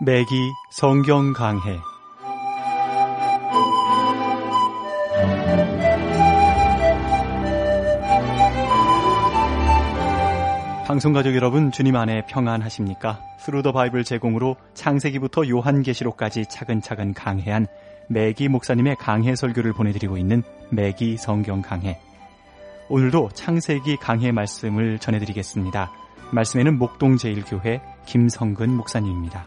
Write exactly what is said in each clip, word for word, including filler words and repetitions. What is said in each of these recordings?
매기 성경 강해. 방송가족 여러분, 주님 안에 평안하십니까? 스루 더 바이블 제공으로 창세기부터 요한계시록까지 차근차근 강해한 매기 목사님의 강해 설교를 보내드리고 있는 매기 성경 강해. 오늘도 창세기 강해 말씀을 전해드리겠습니다. 말씀에는 목동제일교회 김성근 목사님입니다.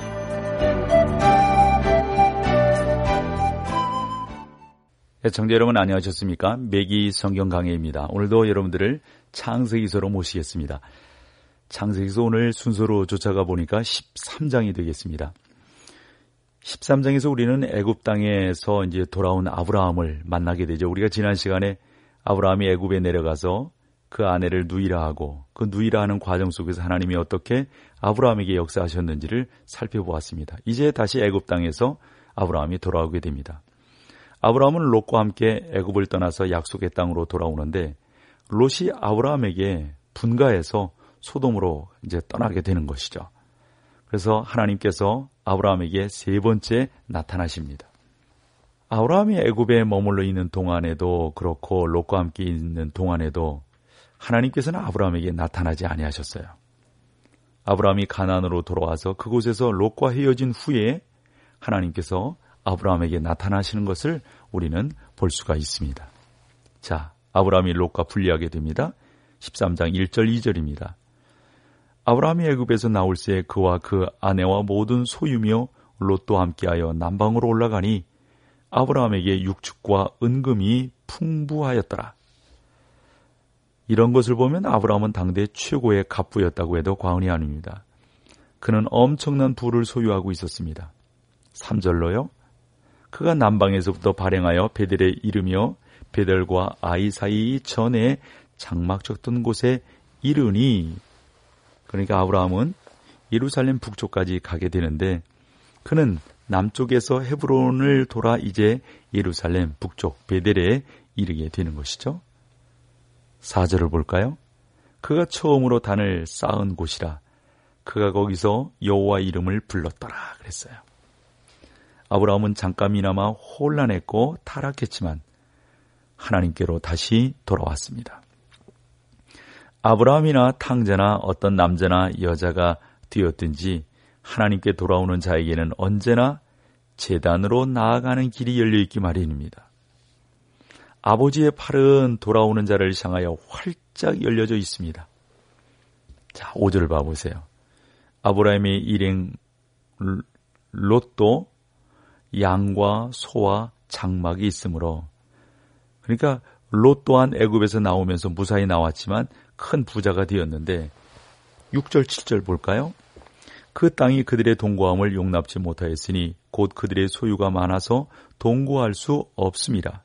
애청자 여러분 안녕하셨습니까? 매기 성경 강해입니다. 오늘도 여러분들을 창세기서로 모시겠습니다. 창세기서 오늘 순서로 쫓아가 보니까 십삼 장이 되겠습니다. 십삼 장에서 우리는 애굽 땅에서 이제 돌아온 아브라함을 만나게 되죠. 우리가 지난 시간에 아브라함이 애굽에 내려가서 그 아내를 누이라하고 그 누이라하는 과정 속에서 하나님이 어떻게 아브라함에게 역사하셨는지를 살펴보았습니다. 이제 다시 애굽 땅에서 아브라함이 돌아오게 됩니다. 아브라함은 롯과 함께 애굽을 떠나서 약속의 땅으로 돌아오는데 롯이 아브라함에게 분가해서 소돔으로 이제 떠나게 되는 것이죠. 그래서 하나님께서 아브라함에게 세 번째 나타나십니다. 아브라함이 애굽에 머물러 있는 동안에도 그렇고 롯과 함께 있는 동안에도 하나님께서는 아브라함에게 나타나지 아니하셨어요. 아브라함이 가나안으로 돌아와서 그곳에서 롯과 헤어진 후에 하나님께서 아브라함에게 나타나시는 것을 우리는 볼 수가 있습니다. 자, 아브라함이 롯과 분리하게 됩니다. 십삼 장 일 절 이 절입니다. 아브라함이 애굽에서 나올새 그와 그 아내와 모든 소유며 롯도 함께하여 남방으로 올라가니 아브라함에게 육축과 은금이 풍부하였더라. 이런 것을 보면 아브라함은 당대 최고의 갑부였다고 해도 과언이 아닙니다. 그는 엄청난 부를 소유하고 있었습니다. 삼 절로요. 그가 남방에서부터 발행하여 베델에 이르며 베델과 아이 사이 전에 장막 쳤던 곳에 이르니, 그러니까 아브라함은 예루살렘 북쪽까지 가게 되는데 그는 남쪽에서 헤브론을 돌아 이제 예루살렘 북쪽 베델에 이르게 되는 것이죠. 사 절을 볼까요? 그가 처음으로 단을 쌓은 곳이라 그가 거기서 여호와 이름을 불렀더라 그랬어요. 아브라함은 잠깐이나마 혼란했고 타락했지만 하나님께로 다시 돌아왔습니다. 아브라함이나 탕자나 어떤 남자나 여자가 되었든지 하나님께 돌아오는 자에게는 언제나 제단으로 나아가는 길이 열려있기 마련입니다. 아버지의 팔은 돌아오는 자를 향하여 활짝 열려져 있습니다. 자, 오 절 봐보세요. 아브라함의 일행 롯도 양과 소와 장막이 있으므로, 그러니까 롯 또한 애굽에서 나오면서 무사히 나왔지만 큰 부자가 되었는데 육 절 칠 절 볼까요? 그 땅이 그들의 동거함을 용납지 못하였으니 곧 그들의 소유가 많아서 동거할 수 없습니다.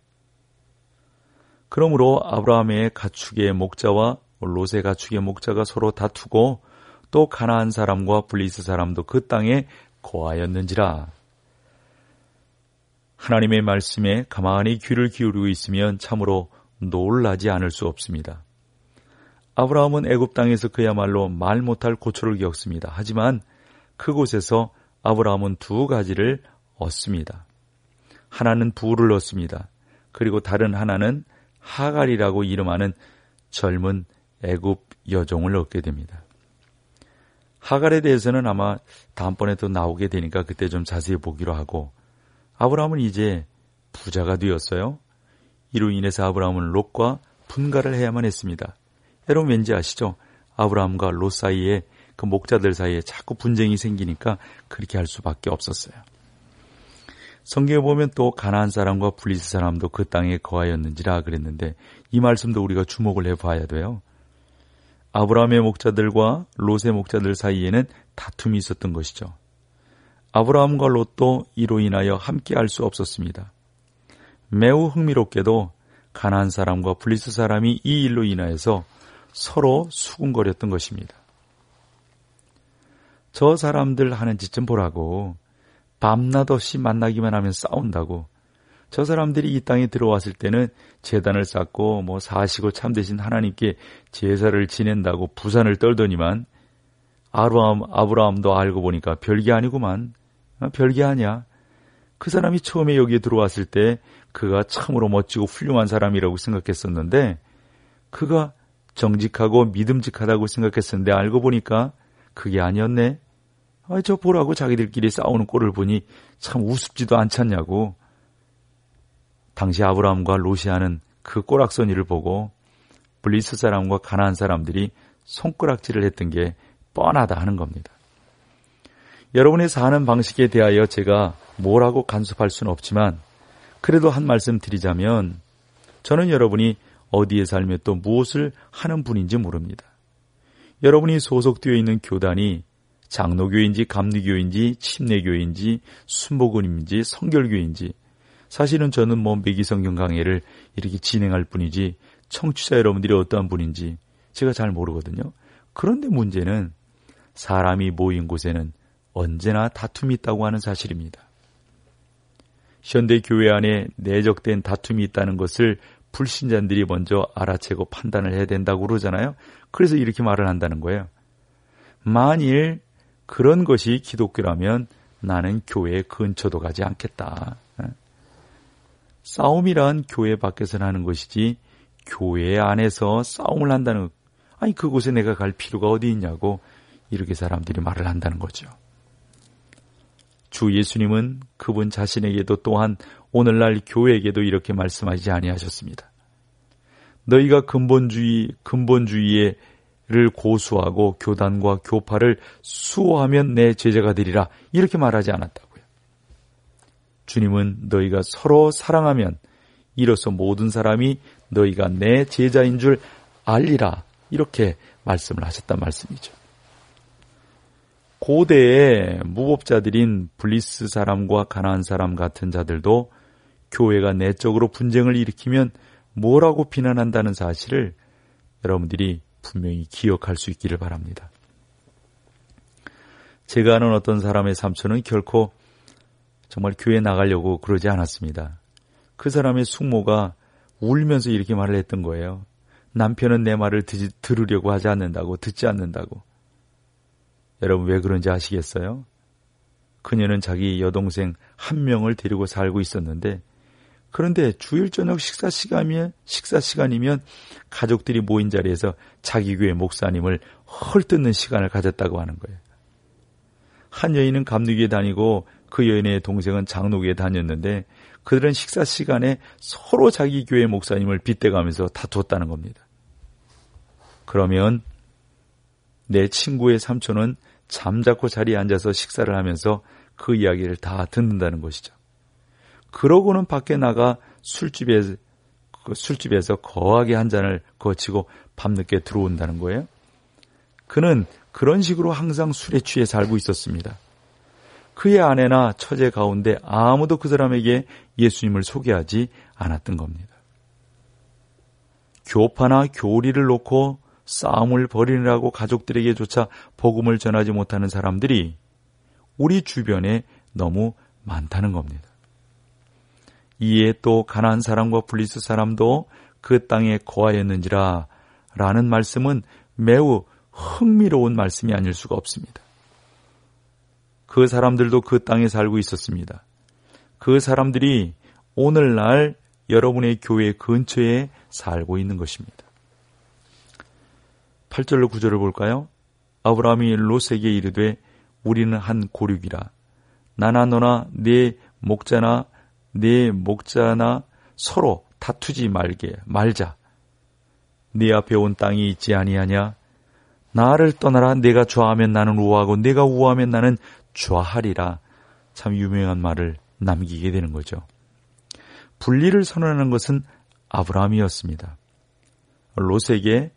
그러므로 아브라함의 가축의 목자와 롯의 가축의 목자가 서로 다투고 또 가나안 사람과 블리스 사람도 그 땅에 거하였는지라. 하나님의 말씀에 가만히 귀를 기울이고 있으면 참으로 놀라지 않을 수 없습니다. 아브라함은 애굽 땅에서 그야말로 말 못할 고초를 겪습니다. 하지만 그곳에서 아브라함은 두 가지를 얻습니다. 하나는 부를 얻습니다. 그리고 다른 하나는 하갈이라고 이름하는 젊은 애굽 여종을 얻게 됩니다. 하갈에 대해서는 아마 다음번에 또 나오게 되니까 그때 좀 자세히 보기로 하고, 아브라함은 이제 부자가 되었어요. 이로 인해서 아브라함은 롯과 분가를 해야만 했습니다. 여러분 왠지 아시죠? 아브라함과 롯 사이에, 그 목자들 사이에 자꾸 분쟁이 생기니까 그렇게 할 수밖에 없었어요. 성경에 보면 또 가나안 사람과 블리스 사람도 그 땅에 거하였는지라 그랬는데 이 말씀도 우리가 주목을 해봐야 돼요. 아브라함의 목자들과 롯의 목자들 사이에는 다툼이 있었던 것이죠. 아브라함과 롯도 이로 인하여 함께 할 수 없었습니다. 매우 흥미롭게도 가나안 사람과 블리스 사람이 이 일로 인하여서 서로 수군거렸던 것입니다. 저 사람들 하는 짓 좀 보라고, 밤낮 없이 만나기만 하면 싸운다고. 저 사람들이 이 땅에 들어왔을 때는 제단을 쌓고 뭐 사시고 참되신 하나님께 제사를 지낸다고 부산을 떨더니만 아브라함, 아브라함도 알고 보니까 별게 아니구만. 어, 별게 아니야. 그 사람이 처음에 여기에 들어왔을 때 그가 참으로 멋지고 훌륭한 사람이라고 생각했었는데, 그가 정직하고 믿음직하다고 생각했었는데 알고 보니까 그게 아니었네. 아, 저 보라고 자기들끼리 싸우는 꼴을 보니 참 우습지도 않잖냐고. 당시 아브라함과 롯이 그 꼬락서니를 보고 블리스 사람과 가나안 사람들이 손가락질을 했던 게 뻔하다 하는 겁니다. 여러분의 사는 방식에 대하여 제가 뭐라고 간섭할 수는 없지만, 그래도 한 말씀 드리자면, 저는 여러분이 어디에 살며 또 무엇을 하는 분인지 모릅니다. 여러분이 소속되어 있는 교단이 장로교인지 감리교인지 침례교인지 순복음인지 성결교인지, 사실은 저는 뭐 매기성경 강해를 이렇게 진행할 뿐이지 청취자 여러분들이 어떠한 분인지 제가 잘 모르거든요. 그런데 문제는 사람이 모인 곳에는 언제나 다툼이 있다고 하는 사실입니다. 현대 교회 안에 내적된 다툼이 있다는 것을 불신자들이 먼저 알아채고 판단을 해야 된다고 그러잖아요. 그래서 이렇게 말을 한다는 거예요. 만일 그런 것이 기독교라면 나는 교회 근처도 가지 않겠다. 싸움이란 교회 밖에서 하는 것이지 교회 안에서 싸움을 한다는, 아니 그곳에 내가 갈 필요가 어디 있냐고 이렇게 사람들이 말을 한다는 거죠. 주 예수님은 그분 자신에게도 또한 오늘날 교회에게도 이렇게 말씀하지 아니하셨습니다. 너희가 근본주의, 근본주의를 고수하고 교단과 교파를 수호하면 내 제자가 되리라, 이렇게 말하지 않았다고요. 주님은 너희가 서로 사랑하면 이로써 모든 사람이 너희가 내 제자인 줄 알리라, 이렇게 말씀을 하셨단 말씀이죠. 고대의 무법자들인 블리스 사람과 가나안 사람 같은 자들도 교회가 내적으로 분쟁을 일으키면 뭐라고 비난한다는 사실을 여러분들이 분명히 기억할 수 있기를 바랍니다. 제가 아는 어떤 사람의 삼촌은 결코 정말 교회 나가려고 그러지 않았습니다. 그 사람의 숙모가 울면서 이렇게 말을 했던 거예요. 남편은 내 말을 듣, 들으려고 하지 않는다고, 듣지 않는다고. 여러분 왜 그런지 아시겠어요? 그녀는 자기 여동생 한 명을 데리고 살고 있었는데, 그런데 주일 저녁 식사 시간이면, 식사 시간이면 가족들이 모인 자리에서 자기 교회 목사님을 헐뜯는 시간을 가졌다고 하는 거예요. 한 여인은 감리교에 다니고 그 여인의 동생은 장로교에 다녔는데, 그들은 식사 시간에 서로 자기 교회 목사님을 빗대가면서 다투었다는 겁니다. 그러면 내 친구의 삼촌은 잠자코 자리에 앉아서 식사를 하면서 그 이야기를 다 듣는다는 것이죠. 그러고는 밖에 나가 술집에, 그 술집에서 거하게 한 잔을 거치고 밤늦게 들어온다는 거예요. 그는 그런 식으로 항상 술에 취해 살고 있었습니다. 그의 아내나 처제 가운데 아무도 그 사람에게 예수님을 소개하지 않았던 겁니다. 교파나 교리를 놓고 싸움을 벌이느라고 가족들에게조차 복음을 전하지 못하는 사람들이 우리 주변에 너무 많다는 겁니다. 이에 또 가나안 사람과 블리스 사람도 그 땅에 거하였는지라 라는 말씀은 매우 흥미로운 말씀이 아닐 수가 없습니다. 그 사람들도 그 땅에 살고 있었습니다. 그 사람들이 오늘날 여러분의 교회 근처에 살고 있는 것입니다. 팔 절로 구 절을 볼까요? 아브라함이 롯에게 이르되 우리는 한 고륙이라. 나나 너나 네 목자나 네 목자나 서로 다투지 말게 말자. 네 앞에 온 땅이 있지 아니하냐? 나를 떠나라. 내가 좌하면 나는 우하고 내가 우하면 나는 좌하리라. 참 유명한 말을 남기게 되는 거죠. 분리를 선언하는 것은 아브라함이었습니다. 롯에게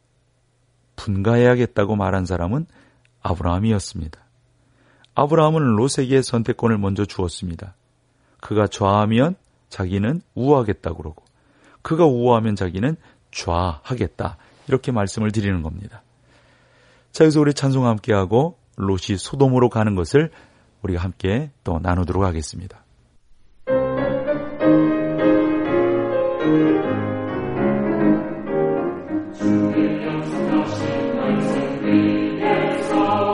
분가해야겠다고 말한 사람은 아브라함이었습니다. 아브라함은 롯에게 선택권을 먼저 주었습니다. 그가 좌하면 자기는 우하겠다 그러고, 그가 우하면 자기는 좌하겠다, 이렇게 말씀을 드리는 겁니다. 자, 여기서 우리 찬송 함께하고 롯이 소돔으로 가는 것을 우리가 함께 또 나누도록 하겠습니다. 주의 약속하신 말씀 위에서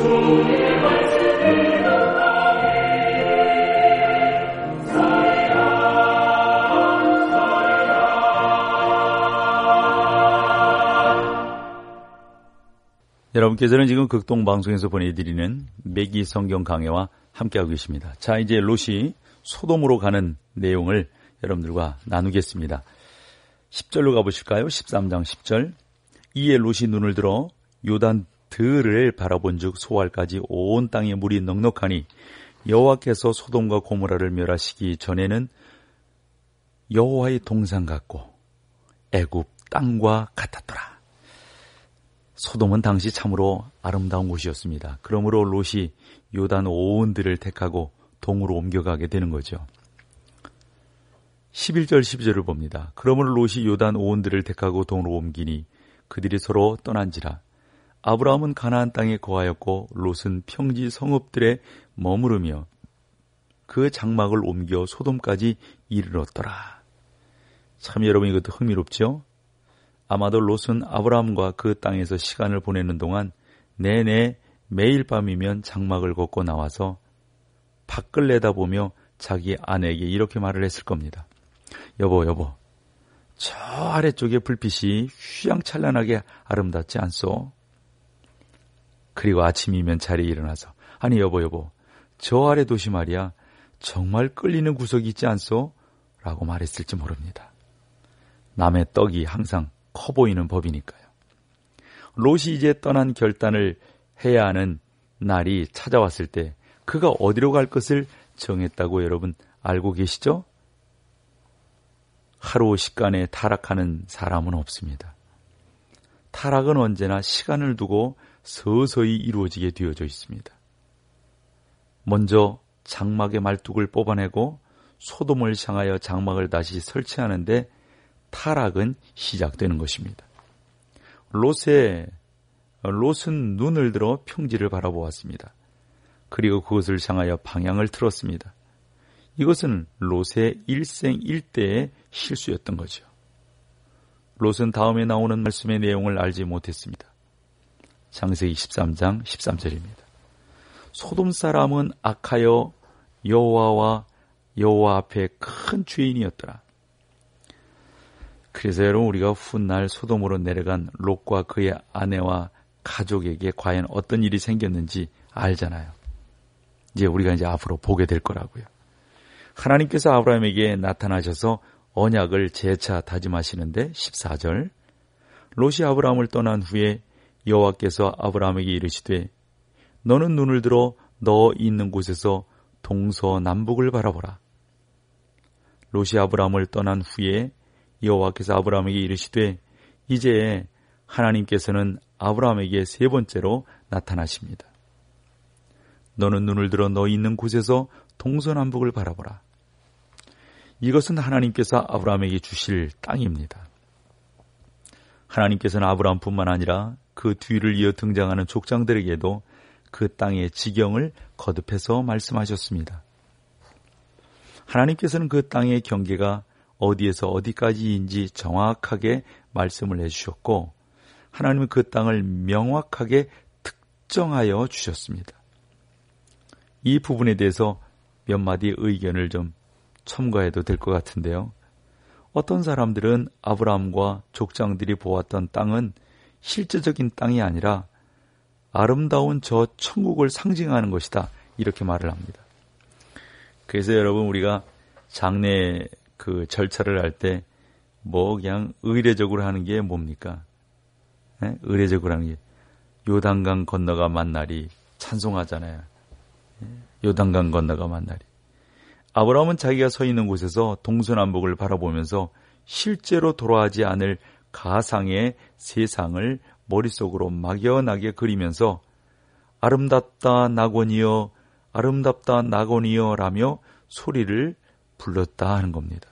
여러분께서는 지금 극동방송에서 보내드리는 매기 성경 강해와 함께하고 계십니다. 자, 이제 롯이 소돔으로 가는 내용을 여러분들과 나누겠습니다. 십 절로 가보실까요? 십삼 장 십 절. 이에 롯이 눈을 들어 요단 들을 바라본 즉 소알까지 온 땅에 물이 넉넉하니 여호와께서 소돔과 고모라를 멸하시기 전에는 여호와의 동산 같고 애굽 땅과 같았더라. 소돔은 당시 참으로 아름다운 곳이었습니다. 그러므로 롯이 요단 온 들을 택하고 동으로 옮겨가게 되는 거죠. 십일 절 십이 절을 봅니다. 그러므로 롯이 요단 온 들을 택하고 동으로 옮기니 그들이 서로 떠난지라. 아브라함은 가나안 땅에 거하였고 롯은 평지 성읍들에 머무르며 그 장막을 옮겨 소돔까지 이르렀더라. 참 여러분 이것도 흥미롭죠? 아마도 롯은 아브라함과 그 땅에서 시간을 보내는 동안 내내 매일 밤이면 장막을 걷고 나와서 밖을 내다보며 자기 아내에게 이렇게 말을 했을 겁니다. 여보 여보 저 아래쪽에 불빛이 휘황찬란하게 아름답지 않소? 그리고 아침이면 자리에 일어나서 아니 여보 여보 저 아래 도시 말이야 정말 끌리는 구석이 있지 않소? 라고 말했을지 모릅니다. 남의 떡이 항상 커 보이는 법이니까요. 롯이 이제 떠난 결단을 해야 하는 날이 찾아왔을 때 그가 어디로 갈 것을 정했다고 여러분 알고 계시죠? 하루 식간에 타락하는 사람은 없습니다. 타락은 언제나 시간을 두고 서서히 이루어지게 되어져 있습니다. 먼저 장막의 말뚝을 뽑아내고 소돔을 향하여 장막을 다시 설치하는데 타락은 시작되는 것입니다. 롯의, 롯은 눈을 들어 평지를 바라보았습니다. 그리고 그것을 향하여 방향을 틀었습니다. 이것은 롯의 일생일대의 실수였던 거죠. 롯은 다음에 나오는 말씀의 내용을 알지 못했습니다. 창세기 십삼 장 십삼 절입니다. 소돔 사람은 악하여 여호와와 여호와 앞에 큰 죄인이었더라. 그래서 여러분 우리가 훗날 소돔으로 내려간 롯과 그의 아내와 가족에게 과연 어떤 일이 생겼는지 알잖아요. 이제 우리가 이제 앞으로 보게 될 거라고요. 하나님께서 아브라함에게 나타나셔서 언약을 재차 다짐하시는데 십사 절. 롯이 아브라함을 떠난 후에 여호와께서 아브라함에게 이르시되 너는 눈을 들어 너 있는 곳에서 동서남북을 바라보라. 롯이 아브라함을 떠난 후에 여호와께서 아브라함에게 이르시되 이제 하나님께서는 아브라함에게 세 번째로 나타나십니다. 너는 눈을 들어 너 있는 곳에서 동서남북을 바라보라. 이것은 하나님께서 아브라함에게 주실 땅입니다. 하나님께서는 아브라함뿐만 아니라 그 뒤를 이어 등장하는 족장들에게도 그 땅의 지경을 거듭해서 말씀하셨습니다. 하나님께서는 그 땅의 경계가 어디에서 어디까지인지 정확하게 말씀을 해주셨고 하나님은 그 땅을 명확하게 특정하여 주셨습니다. 이 부분에 대해서 몇 마디 의견을 좀 첨가해도 될 것 같은데요. 어떤 사람들은 아브라함과 족장들이 보았던 땅은 실제적인 땅이 아니라 아름다운 저 천국을 상징하는 것이다 이렇게 말을 합니다. 그래서 여러분 우리가 장례 그 절차를 할 때 뭐 그냥 의례적으로 하는 게 뭡니까? 네? 의례적으로 하는 게 요단강 건너가 만날이 찬송하잖아요. 요단강 건너가 만날이. 아브라함은 자기가 서 있는 곳에서 동서남북을 바라보면서 실제로 돌아가지 않을 가상의 세상을 머릿속으로 막연하게 그리면서 아름답다 낙원이여 아름답다 낙원이여 라며 소리를 불렀다 하는 겁니다.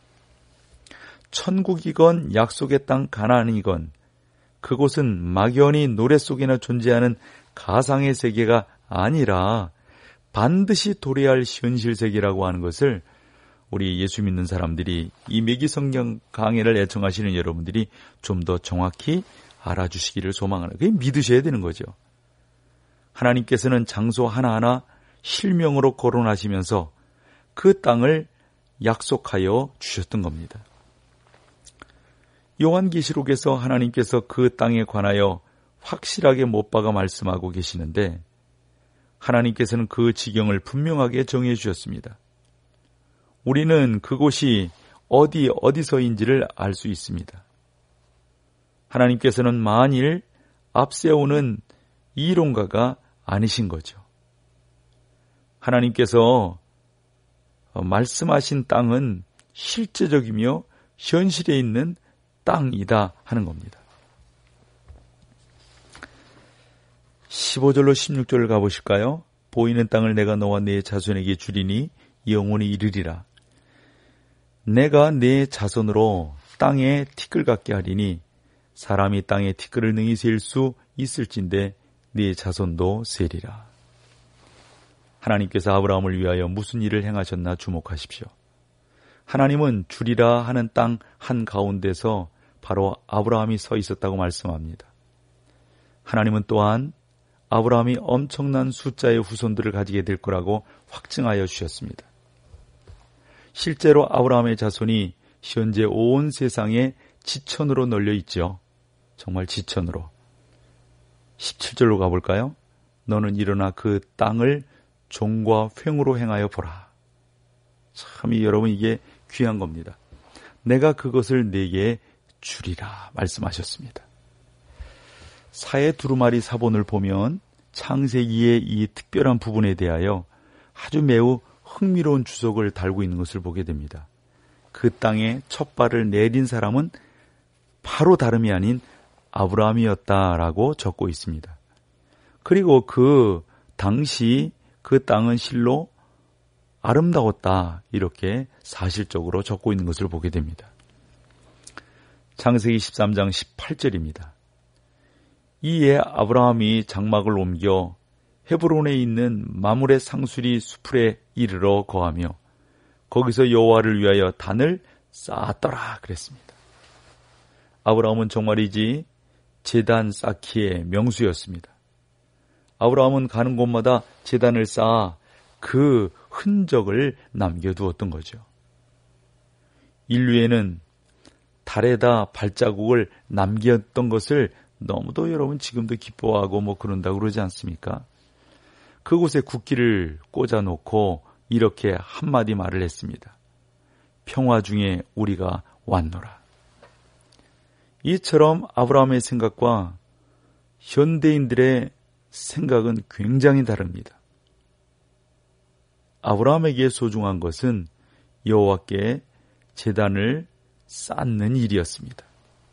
천국이건 약속의 땅 가나안이건 그곳은 막연히 노래 속에나 존재하는 가상의 세계가 아니라 반드시 도래할 현실 세계라고 하는 것을 우리 예수 믿는 사람들이 이 매기 성경 강해를 애청하시는 여러분들이 좀 더 정확히 알아주시기를 소망하는, 그게 믿으셔야 되는 거죠. 하나님께서는 장소 하나하나 실명으로 거론하시면서 그 땅을 약속하여 주셨던 겁니다. 요한계시록에서 하나님께서 그 땅에 관하여 확실하게 못 박아 말씀하고 계시는데 하나님께서는 그 지경을 분명하게 정해 주셨습니다. 우리는 그곳이 어디 어디서인지를 알 수 있습니다. 하나님께서는 만일 앞세우는 이론가가 아니신 거죠. 하나님께서 말씀하신 땅은 실제적이며 현실에 있는 땅이다 하는 겁니다. 십오 절로 십육 절을 가보실까요? 보이는 땅을 내가 너와 네 자손에게 주리니 영원히 이르리라. 내가 네 자손으로 땅에 티끌 같게 하리니 사람이 땅에 티끌을 능히 셀 수 있을진데 네 자손도 세리라. 하나님께서 아브라함을 위하여 무슨 일을 행하셨나 주목하십시오. 하나님은 주리라 하는 땅 한가운데서 바로 아브라함이 서 있었다고 말씀합니다. 하나님은 또한 아브라함이 엄청난 숫자의 후손들을 가지게 될 거라고 확증하여 주셨습니다. 실제로 아브라함의 자손이 현재 온 세상에 지천으로 널려 있죠. 정말 지천으로. 십칠 절로 가볼까요? 너는 일어나 그 땅을 종과 횡으로 행하여 보라. 참, 이 여러분, 이게 귀한 겁니다. 내가 그것을 네게 주리라 말씀하셨습니다. 사해 두루마리 사본을 보면 창세기의 이 특별한 부분에 대하여 아주 매우 흥미로운 주석을 달고 있는 것을 보게 됩니다. 그 땅에 첫 발을 내딘 사람은 바로 다름이 아닌 아브라함이었다라고 적고 있습니다. 그리고 그 당시 그 땅은 실로 아름다웠다 이렇게 사실적으로 적고 있는 것을 보게 됩니다. 창세기 십삼 장 십팔 절입니다. 이에 아브라함이 장막을 옮겨 헤브론에 있는 마므레 상수리 수풀에 이르러 거하며 거기서 여호와를 위하여 단을 쌓았더라 그랬습니다. 아브라함은 정말이지 제단 쌓기의 명수였습니다. 아브라함은 가는 곳마다 제단을 쌓아 그 흔적을 남겨두었던 거죠. 인류에는 달에다 발자국을 남겼던 것을 너무도 여러분 지금도 기뻐하고 뭐 그런다고 그러지 않습니까? 그곳에 국기를 꽂아놓고 이렇게 한마디 말을 했습니다. 평화 중에 우리가 왔노라. 이처럼 아브라함의 생각과 현대인들의 생각은 굉장히 다릅니다. 아브라함에게 소중한 것은 여호와께 제단을 쌓는 일이었습니다.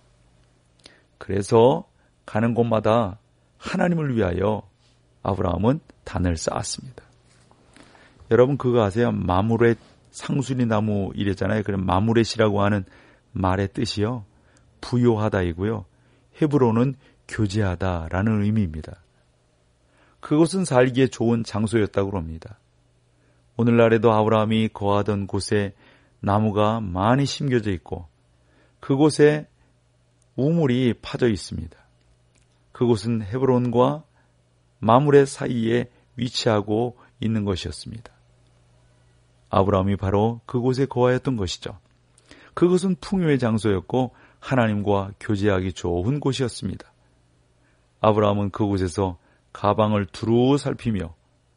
그래서 가는 곳마다 하나님을 위하여 아브라함은 단을 쌓았습니다. 여러분 그거 아세요? 마므렛 상수리 나무 이랬잖아요. 그럼 마므렛이라고 하는 말의 뜻이요. 부요하다이고요. 헤브론은 교제하다라는 의미입니다. 그것은 살기에 좋은 장소였다고 합니다. 오늘날에도 아브라함이 거하던 곳에 나무가 많이 심겨져 있고 그곳에 우물이 파져 있습니다. 그곳은 헤브론과 마므렛 사이에 위치하고 있는 것이었습니다. 아브라함이 바로 그곳에 거하였던 것이죠. 그것은 풍요의 장소였고 하나님과 교제하기 좋은 곳이었습니다. 아브라함은 그곳에서 가방을 두루 살피며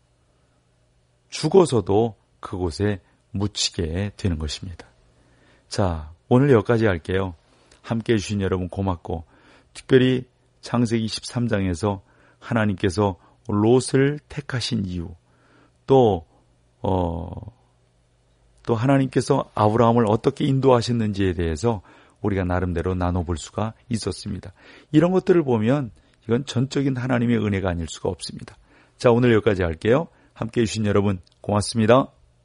죽어서도 그곳에 묻히게 되는 것입니다. 자, 오늘 여기까지 할게요. 함께해 주신 여러분 고맙고 특별히 창세기 십삼 장에서 하나님께서 롯을 택하신 이유 또, 어, 또 하나님께서 아브라함을 어떻게 인도하셨는지에 대해서 우리가 나름대로 나눠볼 수가 있었습니다. 이런 것들을 보면 이건 전적인 하나님의 은혜가 아닐 수가 없습니다. 자, 오늘 여기까지 할게요. 함께해 주신 여러분 고맙습니다.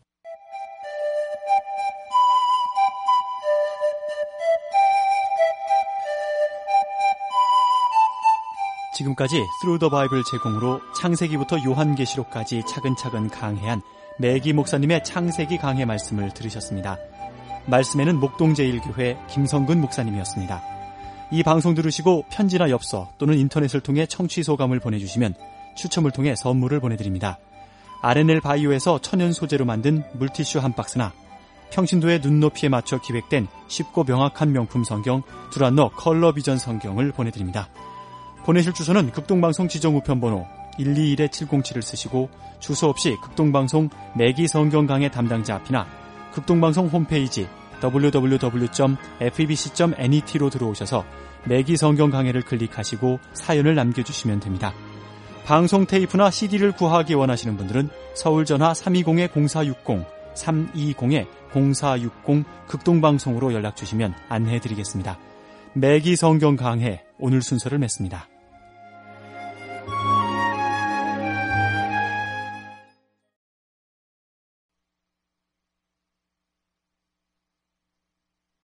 지금까지 Through the Bible 제공으로 창세기부터 요한계시록까지 차근차근 강해한 매기 목사님의 창세기 강해 말씀을 들으셨습니다. 말씀에는 목동제일교회 김성근 목사님이었습니다. 이 방송 들으시고 편지나 엽서 또는 인터넷을 통해 청취 소감을 보내주시면 추첨을 통해 선물을 보내드립니다. 알엔엘 바이오에서 천연 소재로 만든 물티슈 한 박스나 평신도의 눈높이에 맞춰 기획된 쉽고 명확한 명품 성경 두란노 컬러 비전 성경을 보내드립니다. 보내실 주소는 극동방송 지정우편번호 일이일 칠공칠을 쓰시고 주소 없이 극동방송 매기 성경 강해 담당자 앞이나 극동방송 홈페이지 더블유 더블유 더블유 점 에프이비씨 점 net로 들어오셔서 매기 성경 강해를 클릭하시고 사연을 남겨주시면 됩니다. 방송 테이프나 씨디를 구하기 원하시는 분들은 서울 전화 삼이공 공사육공 삼이공 공사육공 극동방송으로 연락주시면 안내해드리겠습니다. 매기 성경 강해 오늘 순서를 맺습니다.